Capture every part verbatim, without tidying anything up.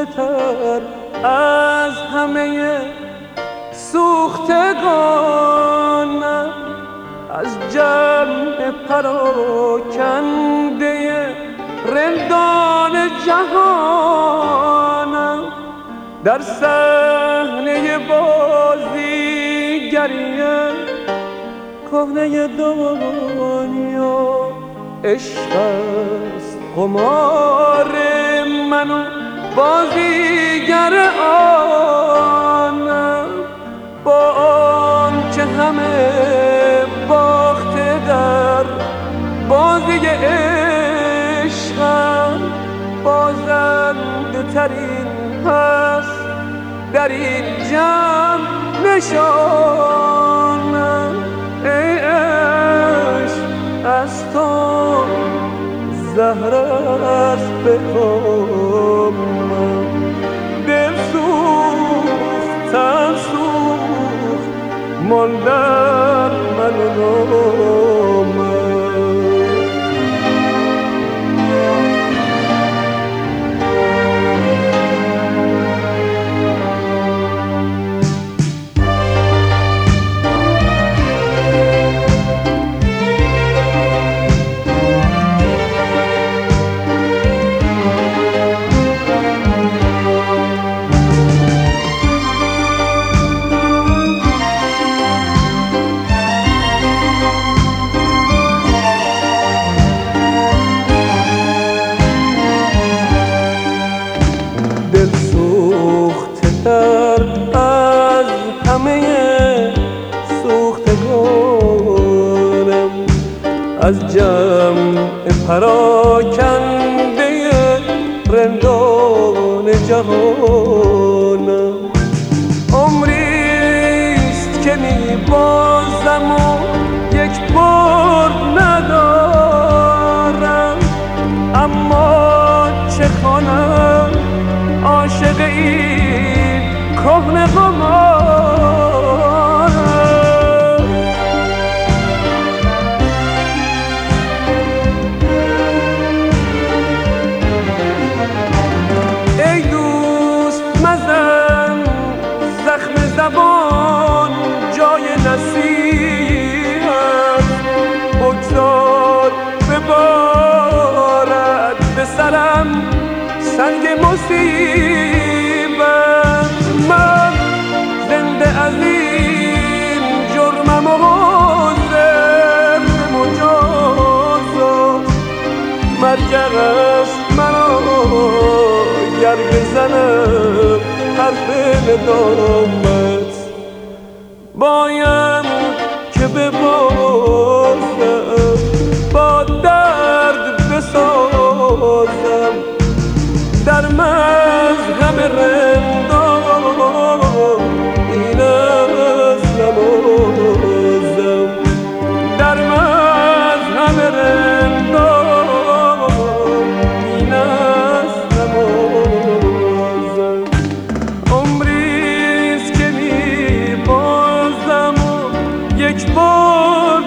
تر از همه سوختگانم، از جمع پراکنده رندان جهانم. در صحنه بازیگری کهنه دنیا عشق است قمار من و بازیگر آنم. با آنکه همه باخته در بازی عشقم، بازنده ترین هست در این جمع نشانم. ای عشق از تو زهر است به کامم، دل سوخت تن سوخت ماندن من و نامم. از همه سوختگانم، از جمع پراکنده رندان جهانم. عمریست که می بازم و یک بار ندارم، اما چه کنم عاشق این کهنه قمارم. ای دوست مزن زخم زبان جای نصیحت، بگذار ببارد به سرم سنگ مصیبت. من زنده از این جرمم و حاضر به مجازات، مرگ است مرا گر بزنم حرف ندامت. باید که ببازم با درد بسازم، در مذهب رندان این است نمازم. در مذهب رندان این است نمازم. عمریست که می بازم و یک بار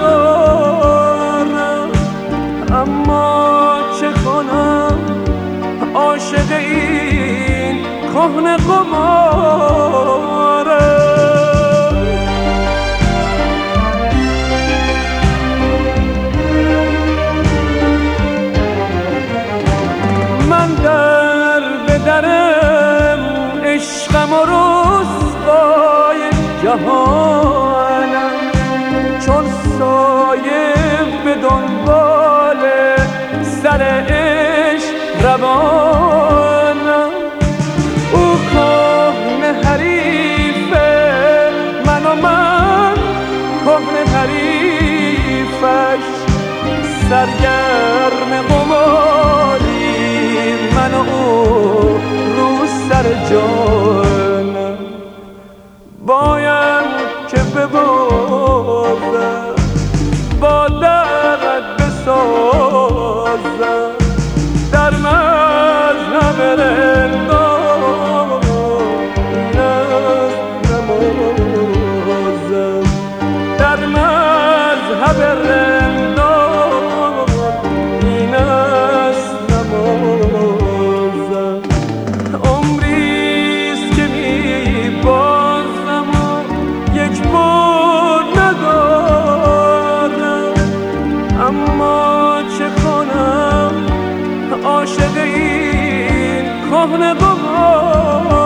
ندارم، اما چه کنم عاشق این کهنه قمارم. من در به درم عشقم و رسوای جهانم، چون سایه به دنبال سر عشق روانم. او کهنه حریفه من و من کهنه حریفش، سرگرم قماری من و او رو سر جانم. باید که باز